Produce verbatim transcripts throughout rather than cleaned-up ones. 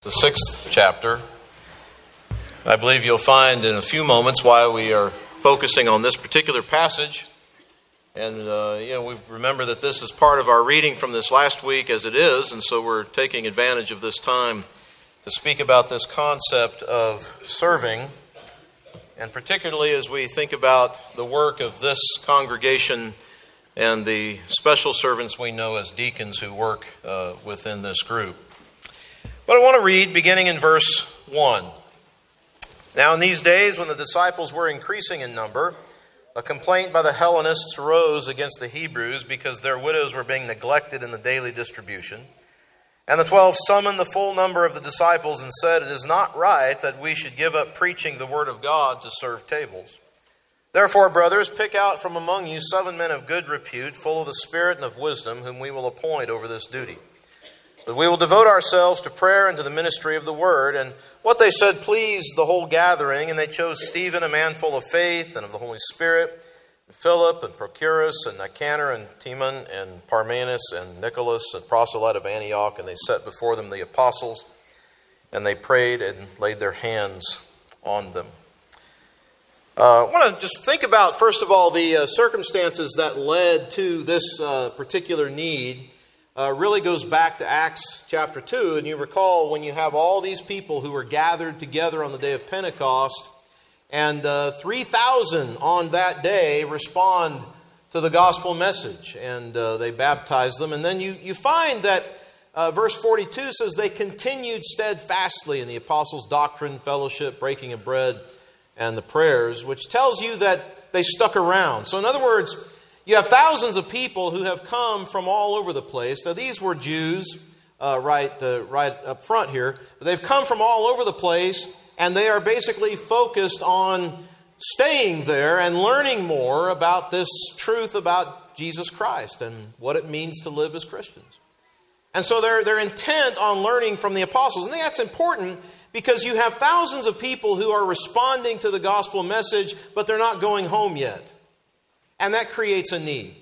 The sixth chapter. I believe you'll find in a few moments why we are focusing on this particular passage. And, uh, you know, we remember that this is part of our reading from this last week as it is, and so we're taking advantage of this time to speak about this concept of serving, and particularly as we think about the work of this congregation and the special servants we know as deacons who work uh, within this group. But I want to read beginning in verse one. Now in these days when the disciples were increasing in number, a complaint by the Hellenists arose against the Hebrews because their widows were being neglected in the daily distribution. And the twelve summoned the full number of the disciples and said, "It is not right that we should give up preaching the word of God to serve tables. Therefore, brothers, pick out from among you seven men of good repute, full of the Spirit and of wisdom, whom we will appoint over this duty. But we will devote ourselves to prayer and to the ministry of the word." And what they said pleased the whole gathering, and they chose Stephen, a man full of faith and of the Holy Spirit, and Philip and Prochorus and Nicanor and Timon and Parmenas and Nicholas, a proselyte of Antioch, and they set before them the apostles, and they prayed and laid their hands on them. Uh, I want to just think about, first of all, the uh, circumstances that led to this uh, particular need. Uh, really goes back to Acts chapter two, and you recall when you have all these people who were gathered together on the day of Pentecost, and uh, three thousand on that day respond to the gospel message, and uh, they baptize them. And then you, you find that uh, verse forty-two says they continued steadfastly in the apostles' doctrine, fellowship, breaking of bread, and the prayers, which tells you that they stuck around. So in other words, you have thousands of people who have come from all over the place. Now, these were Jews uh, right, uh, right up front here. But they've come from all over the place, and they are basically focused on staying there and learning more about this truth about Jesus Christ and what it means to live as Christians. And so they're, they're intent on learning from the apostles. And I think that's important because you have thousands of people who are responding to the gospel message, but they're not going home yet. And that creates a need.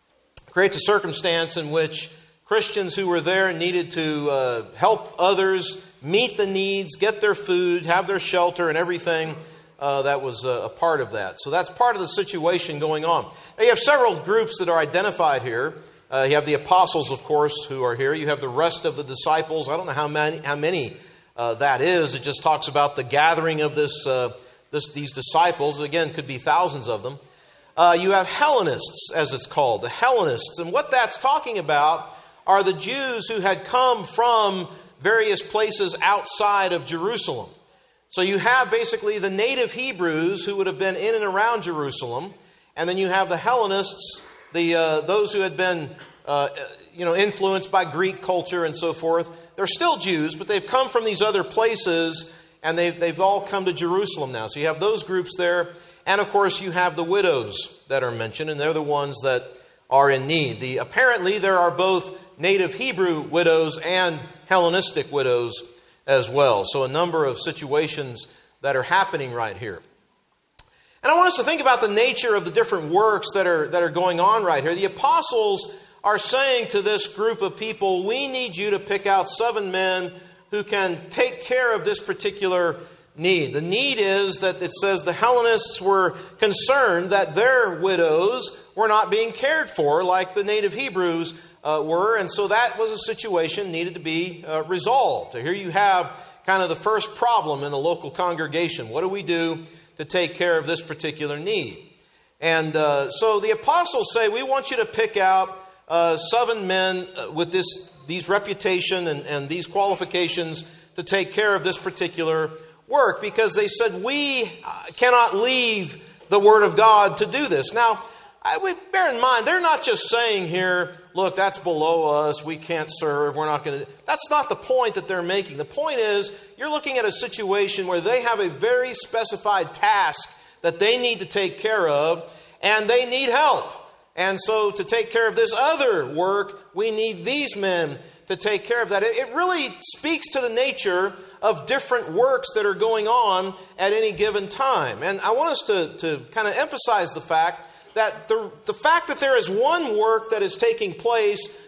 It creates a circumstance in which Christians who were there needed to uh, help others meet the needs, get their food, have their shelter, and everything uh, that was uh, a part of that. So that's part of the situation going on. Now you have several groups that are identified here. Uh, you have the apostles, of course, who are here. You have the rest of the disciples. I don't know how many, how many uh, that is. It just talks about the gathering of this, uh, this these disciples. Again, could be thousands of them. Uh, you have Hellenists, as it's called, the Hellenists. And what that's talking about are the Jews who had come from various places outside of Jerusalem. So you have basically the native Hebrews who would have been in and around Jerusalem. And then you have the Hellenists, the uh, those who had been uh, you know, influenced by Greek culture and so forth. They're still Jews, but they've come from these other places, and they've, they've all come to Jerusalem now. So you have those groups there. And of course, you have the widows that are mentioned, and they're the ones that are in need. The, apparently, there are both native Hebrew widows and Hellenistic widows as well. So a number of situations that are happening right here. And I want us to think about the nature of the different works that are, that are going on right here. The apostles are saying to this group of people, we need you to pick out seven men who can take care of this particular need. The need is that it says the Hellenists were concerned that their widows were not being cared for like the native Hebrews uh, were. And so that was a situation needed to be uh, resolved. So here you have kind of the first problem in a local congregation. What do we do to take care of this particular need? And uh, so the apostles say, we want you to pick out uh, seven men with this these reputation and, and these qualifications to take care of this particular work, because they said we cannot leave the Word of God to do this. Now, I would bear in mind, they're not just saying here, look, that's below us, we can't serve, we're not going to... That's not the point that they're making. The point is, you're looking at a situation where they have a very specified task that they need to take care of, and they need help. And so to take care of this other work, we need these men to take care of that. It really speaks to the nature of different works that are going on at any given time. And I want us to, to kind of emphasize the fact that the, the fact that there is one work that is taking place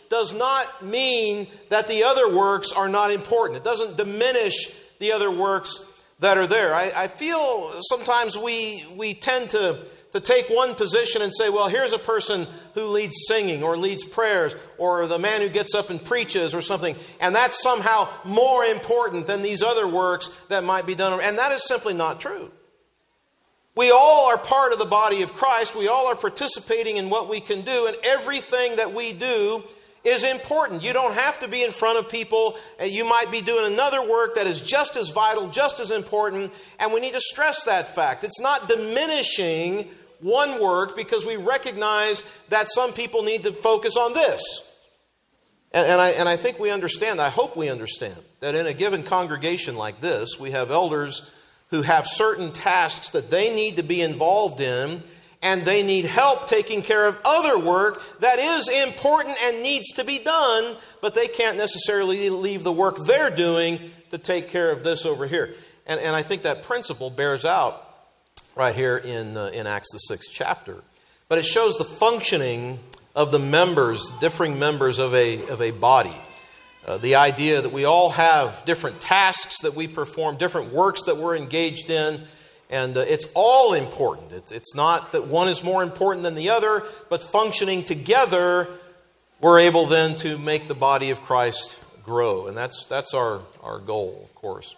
does not mean that the other works are not important. It doesn't diminish the other works that are there. I, I feel sometimes we we tend to, to take one position and say, well, here's a person who leads singing or leads prayers or the man who gets up and preaches or something, and that's somehow more important than these other works that might be done. And that is simply not true. We all are part of the body of Christ. We all are participating in what we can do, and everything that we do is important. You don't have to be in front of people. You might be doing another work that is just as vital, just as important, and we need to stress that fact. It's not diminishing one work because we recognize that some people need to focus on this. And, and, I, and I think we understand, I hope we understand, that in a given congregation like this, we have elders who have certain tasks that they need to be involved in, and they need help taking care of other work that is important and needs to be done, but they can't necessarily leave the work they're doing to take care of this over here. And, and I think that principle bears out right here in, uh, in Acts the sixth chapter. But it shows the functioning of the members, differing members of a, of a body. Uh, the idea that we all have different tasks that we perform, different works that we're engaged in, and uh, it's all important. It's, it's not that one is more important than the other, but functioning together, we're able then to make the body of Christ grow. And that's, that's our, our goal, of course.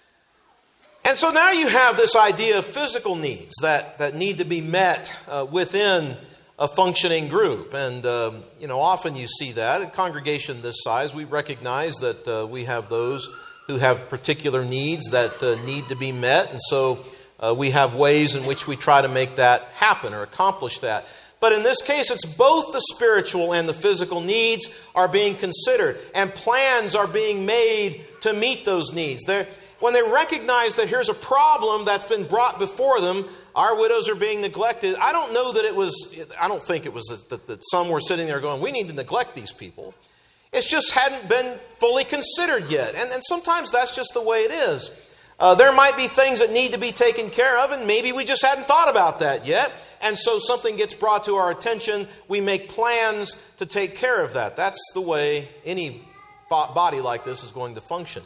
And so now you have this idea of physical needs that, that need to be met uh, within a functioning group. And, um, you know, often you see that. A congregation this size, we recognize that uh, we have those who have particular needs that uh, need to be met. And so uh, we have ways in which we try to make that happen or accomplish that. But in this case, it's both the spiritual and the physical needs are being considered. And plans are being made to meet those needs. They're, when they recognize that here's a problem that's been brought before them, our widows are being neglected. I don't know that it was, I don't think it was that, that some were sitting there going, we need to neglect these people. It just hadn't been fully considered yet. And, and sometimes that's just the way it is. Uh, there might be things that need to be taken care of, and maybe we just hadn't thought about that yet. And so something gets brought to our attention. We make plans to take care of that. That's the way any body like this is going to function.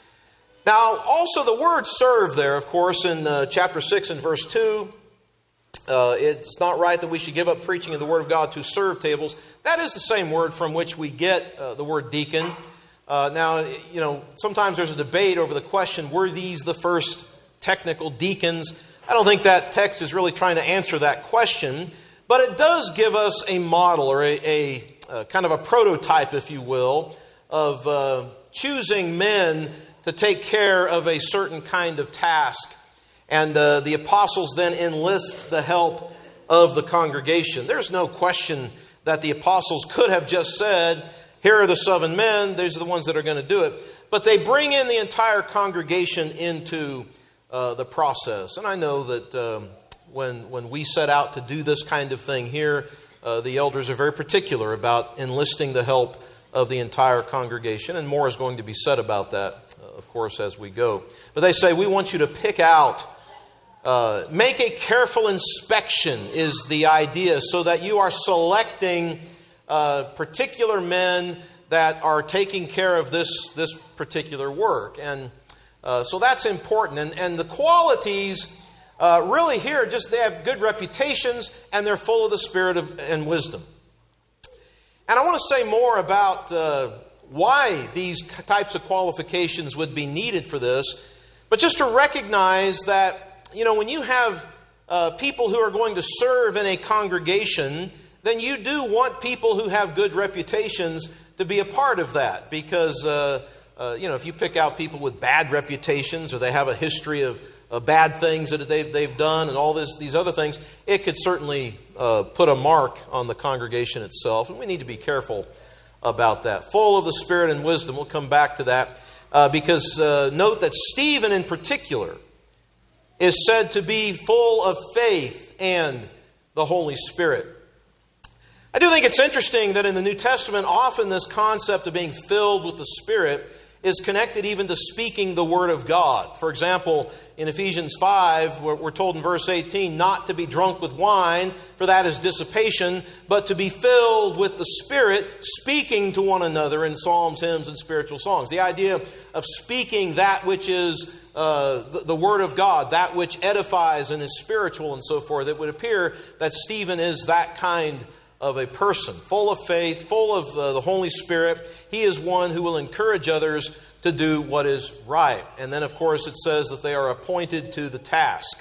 Now, also the word serve there, of course, in uh, chapter six and verse two, uh, it's not right that we should give up preaching of the Word of God to serve tables. That is the same word from which we get uh, the word deacon. Uh, now, you know, sometimes there's a debate over the question, were these the first technical deacons? I don't think that text is really trying to answer that question, but it does give us a model or a, a, a kind of a prototype, if you will, of uh, choosing men to take care of a certain kind of task. And uh, the apostles then enlist the help of the congregation. There's no question that the apostles could have just said, here are the seven men, these are the ones that are going to do it. But they bring in the entire congregation into uh, the process. And I know that um, when, when we set out to do this kind of thing here, uh, the elders are very particular about enlisting the help of the entire congregation. And more is going to be said about that, uh, of course, as we go. But they say, we want you to pick out, uh, make a careful inspection is the idea, so that you are selecting uh, particular men that are taking care of this, this particular work. And uh, so that's important. And, and the qualities uh, really here, just they have good reputations and they're full of the Spirit of, and wisdom. And I want to say more about uh, why these types of qualifications would be needed for this. But just to recognize that, you know, when you have uh, people who are going to serve in a congregation, then you do want people who have good reputations to be a part of that. Because, uh, uh, you know, if you pick out people with bad reputations or they have a history of uh, bad things that they've, they've done and all this, these other things, it could certainly uh, put a mark on the congregation itself. And we need to be careful about that. Full of the Spirit and wisdom. We'll come back to that. Uh, because uh, note that Stephen in particular is said to be full of faith and the Holy Spirit. I do think it's interesting that in the New Testament, often this concept of being filled with the Spirit is connected even to speaking the Word of God. For example, in Ephesians five, we're told in verse eighteen, not to be drunk with wine, for that is dissipation, but to be filled with the Spirit, speaking to one another in psalms, hymns, and spiritual songs. The idea of speaking that which is uh, the, the Word of God, that which edifies and is spiritual and so forth. It would appear that Stephen is that kind of a person, full of faith, full of uh, the Holy Spirit. He is one who will encourage others to do what is right. And then, of course, it says that they are appointed to the task.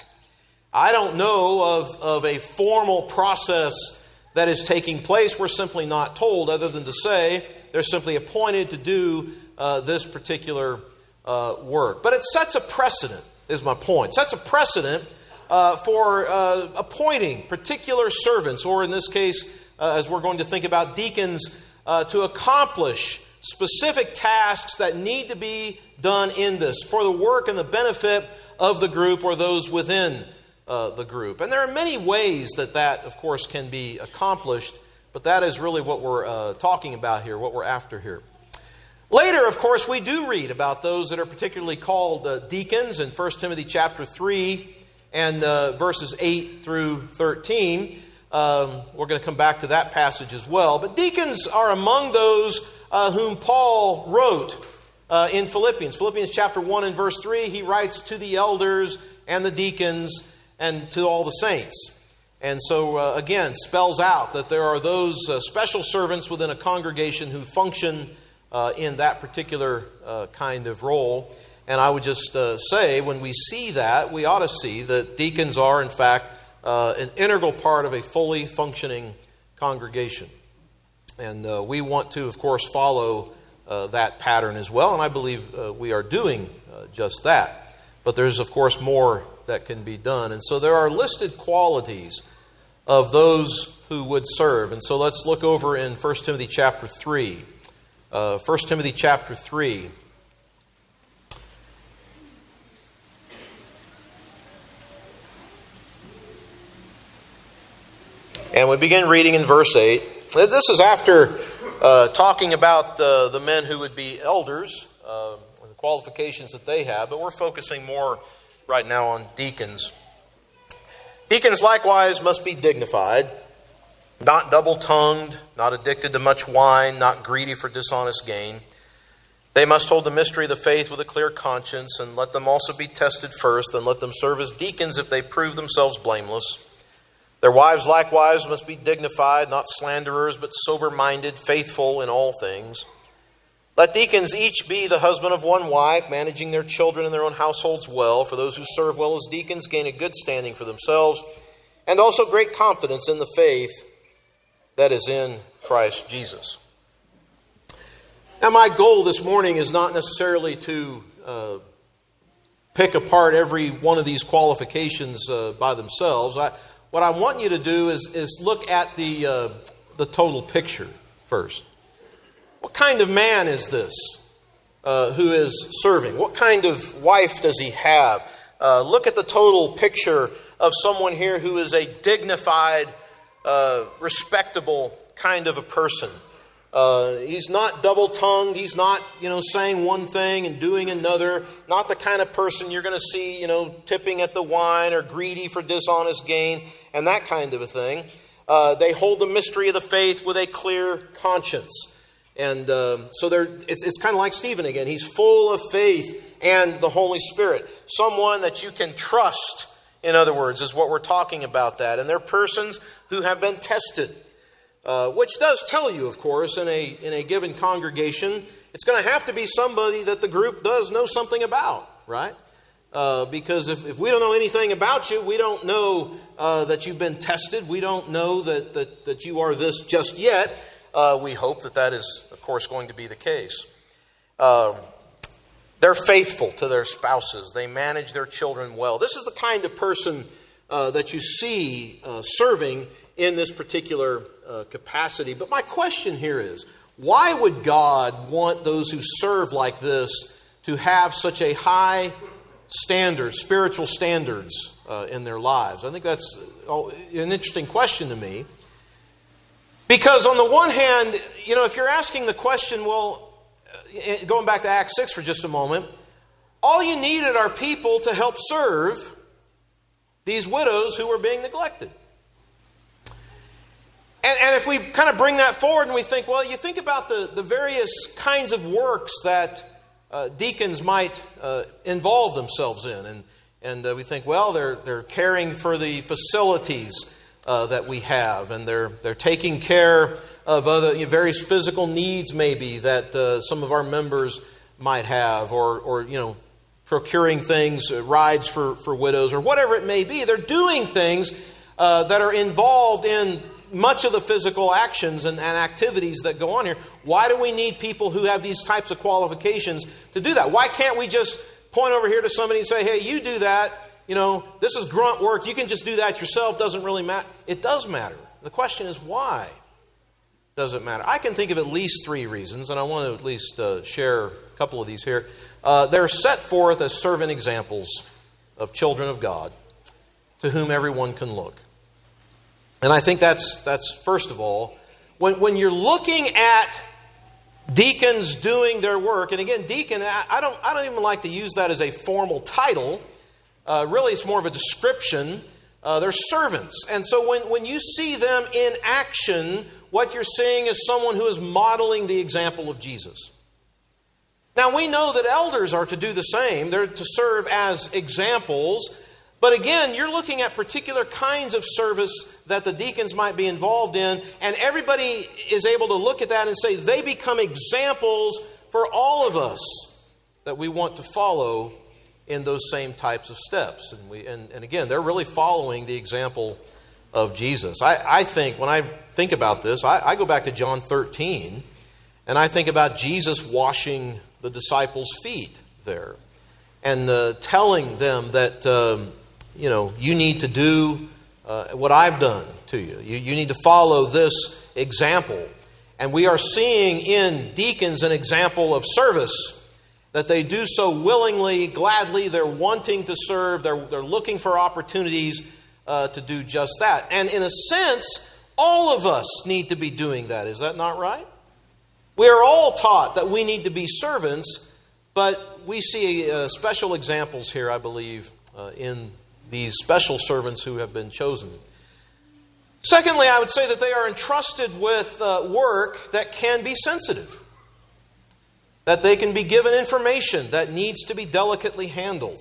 I don't know of, of a formal process that is taking place. We're simply not told, other than to say they're simply appointed to do uh, this particular uh, work. But it sets a precedent, is my point. It sets a precedent uh, for uh, appointing particular servants, or in this case, Uh, as we're going to think about deacons, uh, to accomplish specific tasks that need to be done in this for the work and the benefit of the group or those within uh, the group. And there are many ways that that, of course, can be accomplished, but that is really what we're uh, talking about here, what we're after here. Later, of course, we do read about those that are particularly called uh, deacons in First Timothy chapter three and uh, verses eight through thirteen. Um, we're going to come back to that passage as well. But deacons are among those uh, whom Paul wrote uh, in Philippians. Philippians chapter one and verse three, he writes to the elders and the deacons and to all the saints. And so, uh, again, spells out that there are those uh, special servants within a congregation who function uh, in that particular uh, kind of role. And I would just uh, say, when we see that, we ought to see that deacons are, in fact, Uh, an integral part of a fully functioning congregation. And uh, we want to, of course, follow uh, that pattern as well. And I believe uh, we are doing uh, just that. But there's, of course, more that can be done. And so there are listed qualities of those who would serve. And so let's look over in First Timothy chapter three. Uh, First Timothy chapter three. And we begin reading in verse eight. This is after uh, talking about uh, the men who would be elders, uh, and the qualifications that they have, but we're focusing more right now on deacons. Deacons likewise must be dignified, not double-tongued, not addicted to much wine, not greedy for dishonest gain. They must hold the mystery of the faith with a clear conscience, and let them also be tested first, then let them serve as deacons if they prove themselves blameless. Their wives likewise must be dignified, not slanderers, but sober-minded, faithful in all things. Let deacons each be the husband of one wife, managing their children and their own households well. For those who serve well as deacons gain a good standing for themselves, and also great confidence in the faith that is in Christ Jesus. Now, my goal this morning is not necessarily to uh, pick apart every one of these qualifications uh, by themselves. I What I want you to do is, is look at the, uh, the total picture first. What kind of man is this uh, who is serving? What kind of wife does he have? Uh, look at the total picture of someone here who is a dignified, uh, respectable kind of a person. Uh, he's not double-tongued. He's not, you know, saying one thing and doing another. Not the kind of person you're going to see, you know, tipping at the wine or greedy for dishonest gain and that kind of a thing. Uh, they hold the mystery of the faith with a clear conscience. And uh, so they're, it's, it's kind of like Stephen again. He's full of faith and the Holy Spirit. Someone that you can trust, in other words, is what we're talking about that. And they're persons who have been tested. Uh, which does tell you, of course, in a in a given congregation, it's going to have to be somebody that the group does know something about, right? Uh, because if, if we don't know anything about you, we don't know uh, that you've been tested. We don't know that that, that you are this just yet. Uh, we hope that that is, of course, going to be the case. Um, they're faithful to their spouses. They manage their children well. This is the kind of person uh, that you see uh, serving in this particular uh, capacity. But my question here is, why would God want those who serve like this to have such a high standard, spiritual standards uh, in their lives? I think that's an interesting question to me. Because on the one hand, you know, if you're asking the question, well, going back to Acts six for just a moment, all you needed are people to help serve these widows who were being neglected. And, and if we kind of bring that forward and we think, well, you think about the, the various kinds of works that uh, deacons might uh, involve themselves in. And, and uh, we think, well, they're, they're caring for the facilities uh, that we have. And they're, they're taking care of other you know, various physical needs maybe that uh, some of our members might have. Or, or you know, procuring things, uh, rides for, for widows, or whatever it may be. They're doing things uh, that are involved in much of the physical actions and, and activities that go on here. Why do we need people who have these types of qualifications to do that? Why can't we just point over here to somebody and say, hey, you do that. You know, this is grunt work. You can just do that yourself. Doesn't really matter. It does matter. The question is, why does it matter? I can think of at least three reasons, and I want to at least uh, share a couple of these here. Uh, they're set forth as servant examples of children of God to whom everyone can look. And I think that's, that's first of all, when, when you're looking at deacons doing their work, and again, deacon, I, I don't, I don't even like to use that as a formal title. Uh, really, it's more of a description. Uh, they're servants. And so when, when you see them in action, what you're seeing is someone who is modeling the example of Jesus. Now, we know that elders are to do the same. They're to serve as examples. But again, you're looking at particular kinds of service that the deacons might be involved in, and everybody is able to look at that and say they become examples for all of us that we want to follow in those same types of steps. And we, and, and again, they're really following the example of Jesus. I, I think, when I think about this, I, I go back to John thirteen, and I think about Jesus washing the disciples' feet there, and uh, telling them that, um, you know, you need to do uh, what I've done to you. you. You need to follow this example. And we are seeing in deacons an example of service, that they do so willingly, gladly. They're wanting to serve. They're, they're looking for opportunities uh, to do just that. And in a sense, all of us need to be doing that. Is that not right? We are all taught that we need to be servants, but we see uh, special examples here, I believe, uh, in these special servants who have been chosen. Secondly, I would say that they are entrusted with uh, work that can be sensitive, that they can be given information that needs to be delicately handled.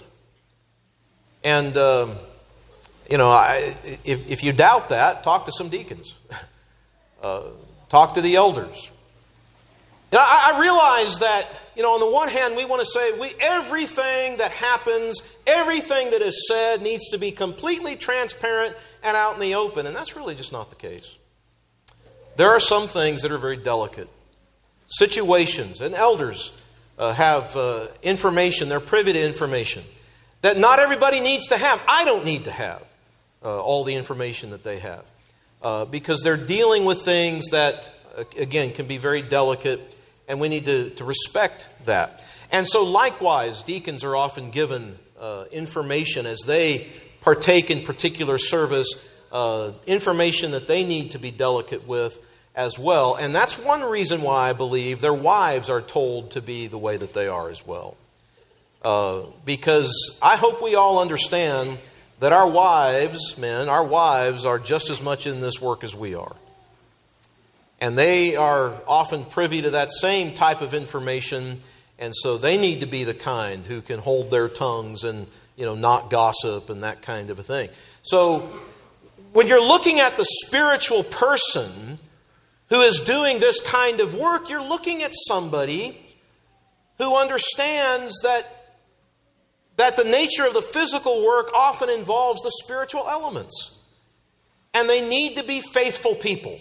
And, um, you know, I, if, if you doubt that, talk to some deacons. uh, talk to the elders. Now, I realize that, you know, on the one hand, we want to say we everything that happens, everything that is said needs to be completely transparent and out in the open. And that's really just not the case. There are some things that are very delicate. Situations, and elders uh, have uh, information, they're privy to information that not everybody needs to have. I don't need to have uh, all the information that they have uh, because they're dealing with things that, uh, again, can be very delicate. And we need to, to respect that. And so likewise, deacons are often given uh, information as they partake in particular service, uh, information that they need to be delicate with as well. And that's one reason why I believe their wives are told to be the way that they are as well. Uh, because I hope we all understand that our wives, men, our wives are just as much in this work as we are. And they are often privy to that same type of information, and so they need to be the kind who can hold their tongues and, you know, not gossip and that kind of a thing. So when you're looking at the spiritual person who is doing this kind of work, you're looking at somebody who understands that, that the nature of the physical work often involves the spiritual elements. And they need to be faithful people.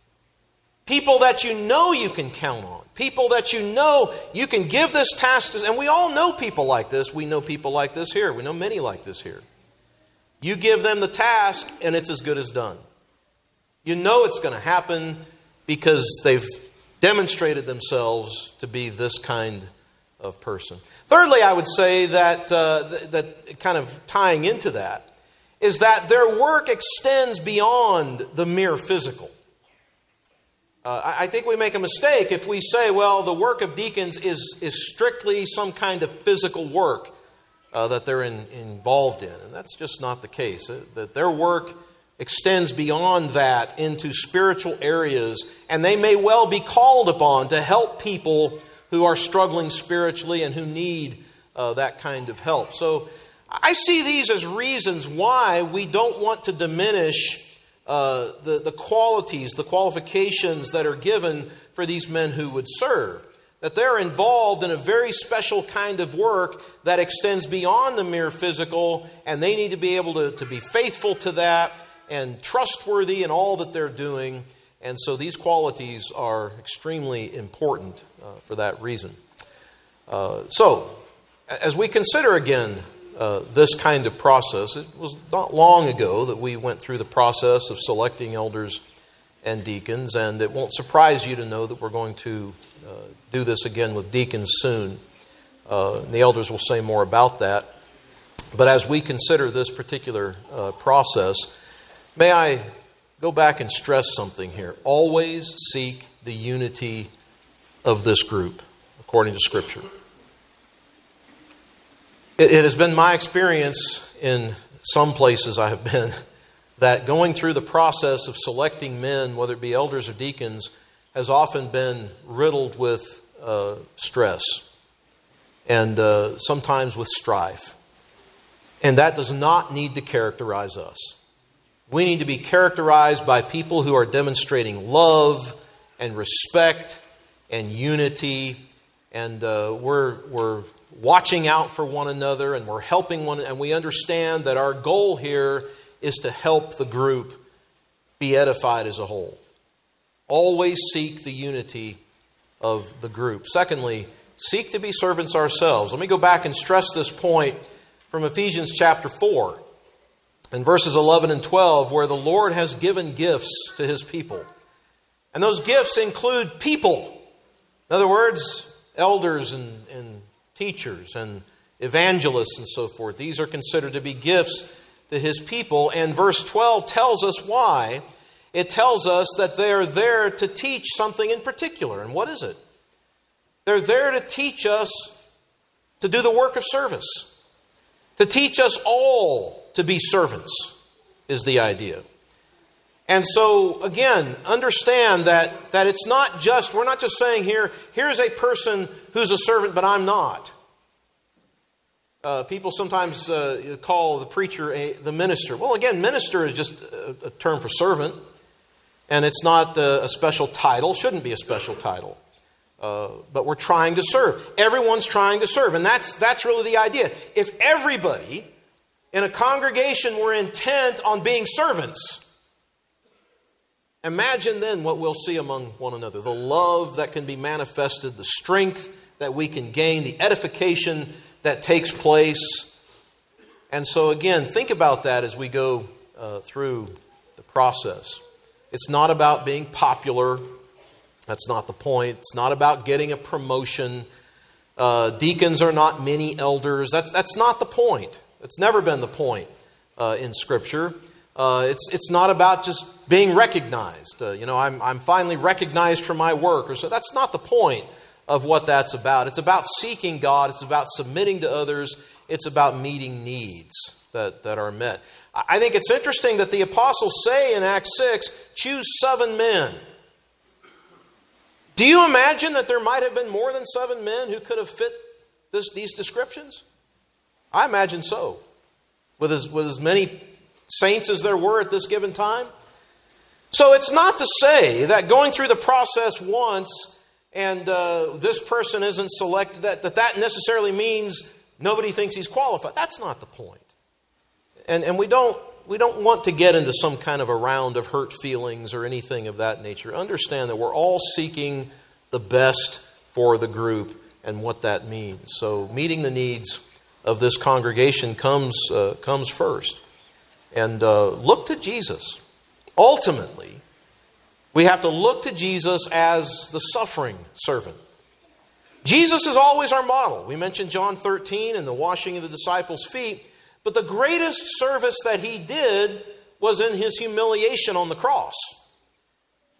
People that you know you can count on. People that you know you can give this task to. And we all know people like this. We know people like this here. We know many like this here. You give them the task and it's as good as done. You know it's going to happen because they've demonstrated themselves to be this kind of person. Thirdly, I would say that, uh, th- that kind of tying into that, is that their work extends beyond the mere physical. Uh, I, I think we make a mistake if we say, well, the work of deacons is, is strictly some kind of physical work uh, that they're in, involved in. And that's just not the case. That their work extends beyond that into spiritual areas, and they may well be called upon to help people who are struggling spiritually and who need uh, that kind of help. So I see these as reasons why we don't want to diminish uh, the, the qualities, the qualifications that are given for these men who would serve. That they're involved in a very special kind of work that extends beyond the mere physical, and they need to be able to, to be faithful to that and trustworthy in all that they're doing. And so these qualities are extremely important uh, for that reason. Uh, so, as we consider again uh, this kind of process, it was not long ago that we went through the process of selecting elders and deacons, and it won't surprise you to know that we're going to uh, do this again with deacons soon. Uh, and the elders will say more about that. But as we consider this particular uh, process, may I go back and stress something here. Always seek the unity of this group, according to Scripture. It, it has been my experience in some places I have been that going through the process of selecting men, whether it be elders or deacons, has often been riddled with uh, stress and uh, sometimes with strife. And that does not need to characterize us. We need to be characterized by people who are demonstrating love and respect and unity, and uh, we're we're watching out for one another, and we're helping one, and we understand that our goal here is to help the group be edified as a whole. Always seek the unity of the group. Secondly, seek to be servants ourselves. Let me go back and stress this point from Ephesians chapter four. In verses eleven and twelve, where the Lord has given gifts to His people. And those gifts include people. In other words, elders and, and teachers and evangelists and so forth. These are considered to be gifts to His people. And verse twelve tells us why. It tells us that they are there to teach something in particular. And what is it? They're there to teach us to do the work of service. To teach us all to be servants is the idea. And so, again, understand that, that it's not just, we're not just saying here, here's a person who's a servant, but I'm not. Uh, people sometimes uh, call the preacher a, the minister. Well, again, minister is just a, a term for servant, and it's not a, a special title, shouldn't be a special title. Uh, but we're trying to serve. Everyone's trying to serve, and that's that's really the idea. If everybody in a congregation were intent on being servants, imagine then what we'll see among one another. The love that can be manifested, the strength that we can gain, the edification that takes place. And so again, think about that as we go uh, through the process. It's not about being popular. That's not the point. It's not about getting a promotion. Uh, deacons are not mini elders. That's, that's not the point. It's never been the point uh, in Scripture. Uh, it's it's not about just being recognized. Uh, you know, I'm I'm finally recognized for my work, or so. That's not the point of what that's about. It's about seeking God. It's about submitting to others. It's about meeting needs that, that are met. I think it's interesting that the apostles say in Acts six, choose seven men. Do you imagine that there might have been more than seven men who could have fit this, these descriptions? I imagine so. With as, with as many saints as there were at this given time. So it's not to say that going through the process once and uh, this person isn't selected, that, that that necessarily means nobody thinks he's qualified. That's not the point. And, and we don't we don't want to get into some kind of a round of hurt feelings or anything of that nature. Understand that we're all seeking the best for the group and what that means. So meeting the needs of this congregation comes uh, comes first. And uh, look to Jesus. Ultimately, we have to look to Jesus as the suffering servant. Jesus is always our model. We mentioned John thirteen and the washing of the disciples' feet. But the greatest service that He did was in His humiliation on the cross.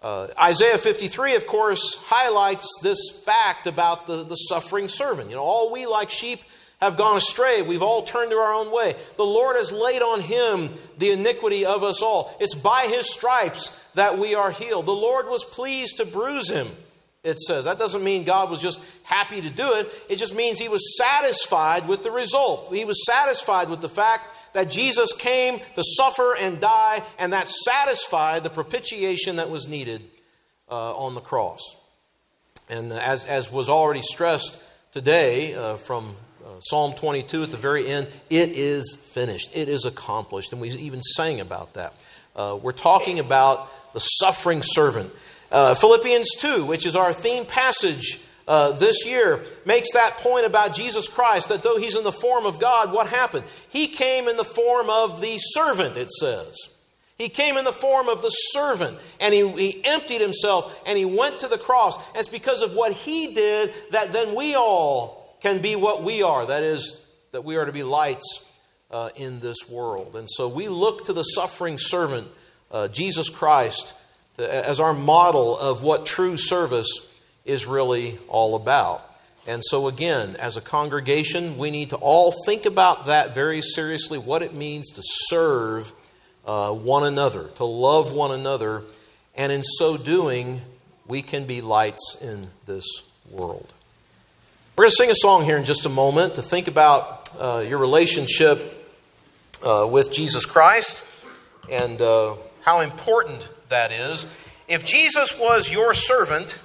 Uh, Isaiah fifty-three, of course, highlights this fact about the, the suffering servant. You know, all we like sheep have gone astray. We've all turned to our own way. The Lord has laid on him the iniquity of us all. It's by his stripes that we are healed. The Lord was pleased to bruise him, it says. That doesn't mean God was just happy to do it. It just means he was satisfied with the result. He was satisfied with the fact that Jesus came to suffer and die, and that satisfied the propitiation that was needed uh, on the cross. And as, as was already stressed today uh, from uh, Psalm twenty-two at the very end, it is finished. It is accomplished. And we even sang about that. Uh, we're talking about the suffering servant. Uh, Philippians two, which is our theme passage uh, this year, makes that point about Jesus Christ, that though he's in the form of God, what happened? He came in the form of the servant, it says. He came in the form of the servant, and he, he emptied himself, and he went to the cross. And it's because of what he did that then we all can be what we are. That is, that we are to be lights uh, in this world. And so we look to the suffering servant, uh, Jesus Christ, to, as our model of what true service is really all about. And so again, as a congregation, we need to all think about that very seriously, what it means to serve uh, one another, to love one another, and in so doing, we can be lights in this world. We're going to sing a song here in just a moment to think about uh, your relationship uh, with Jesus Christ and uh, how important that is. If Jesus was your servant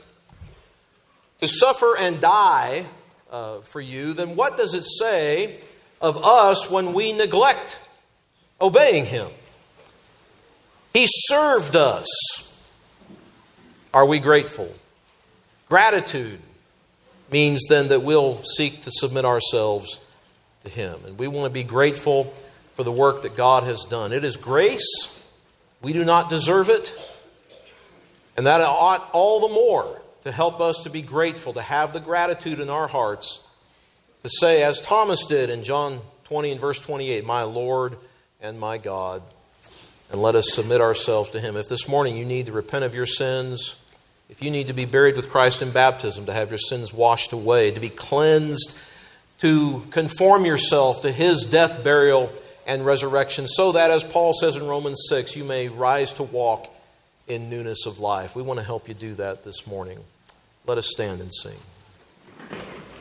to suffer and die uh, for you, then what does it say of us when we neglect obeying him? He served us. Are we grateful? Gratitude means then that we'll seek to submit ourselves to him. And we want to be grateful for the work that God has done. It is grace. We do not deserve it. And that ought all the more to help us to be grateful, to have the gratitude in our hearts, to say, as Thomas did in John twenty and verse twenty-eight, "My Lord and my God," and let us submit ourselves to him. If this morning you need to repent of your sins, if you need to be buried with Christ in baptism, to have your sins washed away, to be cleansed, to conform yourself to his death, burial, and resurrection, so that, as Paul says in Romans six, you may rise to walk in newness of life. We want to help you do that this morning. Let us stand and sing.